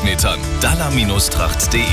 Quadratmetern. Dalla-Tracht.de.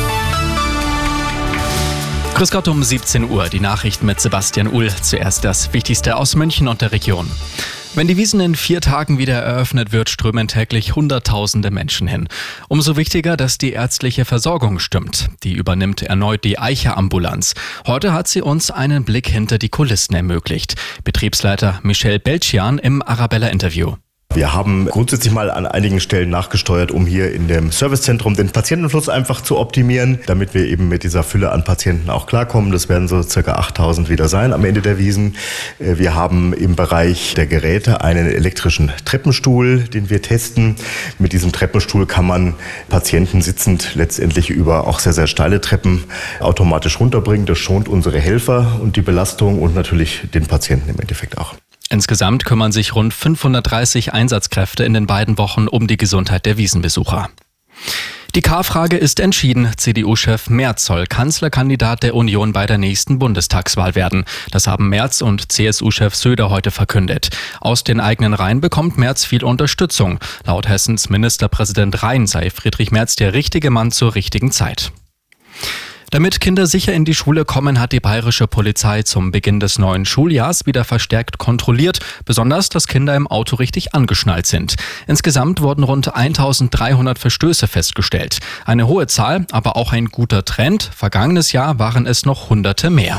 Grüß Gott um 17 Uhr, die Nachrichten mit Sebastian Uhl. Zuerst das Wichtigste aus München und der Region. Wenn die Wiesn in 4 Tagen wieder eröffnet wird, strömen täglich Hunderttausende Menschen hin. Umso wichtiger, dass die ärztliche Versorgung stimmt. Die übernimmt erneut die Eicher-Ambulanz. Heute hat sie uns einen Blick hinter die Kulissen ermöglicht. Betriebsleiter Michel Belchian im Arabella-Interview. Wir haben grundsätzlich mal an einigen Stellen nachgesteuert, um hier in dem Servicezentrum den Patientenfluss einfach zu optimieren, damit wir eben mit dieser Fülle an Patienten auch klarkommen. Das werden so circa 8000 wieder sein am Ende der Wiesn. Wir haben im Bereich der Geräte einen elektrischen Treppenstuhl, den wir testen. Mit diesem Treppenstuhl kann man Patienten sitzend letztendlich über auch sehr, sehr steile Treppen automatisch runterbringen. Das schont unsere Helfer und die Belastung und natürlich den Patienten im Endeffekt auch. Insgesamt kümmern sich rund 530 Einsatzkräfte in den beiden Wochen um die Gesundheit der Wiesnbesucher. Die K-Frage ist entschieden. CDU-Chef Merz soll Kanzlerkandidat der Union bei der nächsten Bundestagswahl werden. Das haben Merz und CSU-Chef Söder heute verkündet. Aus den eigenen Reihen bekommt Merz viel Unterstützung. Laut Hessens Ministerpräsident Rhein sei Friedrich Merz der richtige Mann zur richtigen Zeit. Damit Kinder sicher in die Schule kommen, hat die bayerische Polizei zum Beginn des neuen Schuljahrs wieder verstärkt kontrolliert, besonders, dass Kinder im Auto richtig angeschnallt sind. Insgesamt wurden rund 1300 Verstöße festgestellt. Eine hohe Zahl, aber auch ein guter Trend. Vergangenes Jahr waren es noch Hunderte mehr.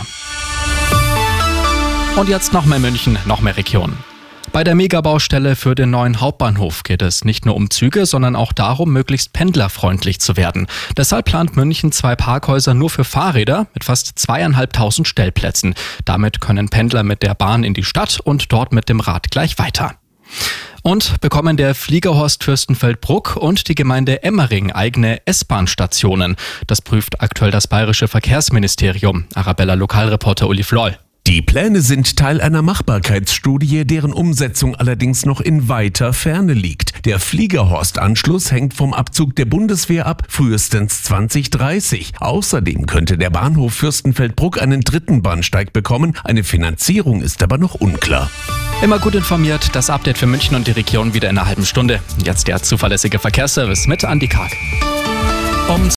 Und jetzt noch mehr München, noch mehr Region. Bei der Megabaustelle für den neuen Hauptbahnhof geht es nicht nur um Züge, sondern auch darum, möglichst pendlerfreundlich zu werden. Deshalb plant München 2 Parkhäuser nur für Fahrräder mit fast 2500 Stellplätzen. Damit können Pendler mit der Bahn in die Stadt und dort mit dem Rad gleich weiter. Und bekommen der Fliegerhorst Fürstenfeldbruck und die Gemeinde Emmering eigene S-Bahn-Stationen. Das prüft aktuell das Bayerische Verkehrsministerium. Arabella-Lokalreporter Uli Floll. Die Pläne sind Teil einer Machbarkeitsstudie, deren Umsetzung allerdings noch in weiter Ferne liegt. Der Fliegerhorst-Anschluss hängt vom Abzug der Bundeswehr ab, frühestens 2030. Außerdem könnte der Bahnhof Fürstenfeldbruck einen 3. Bahnsteig bekommen. Eine Finanzierung ist aber noch unklar. Immer gut informiert, das Update für München und die Region wieder in einer halben Stunde. Jetzt der zuverlässige Verkehrsservice mit Andi Karg.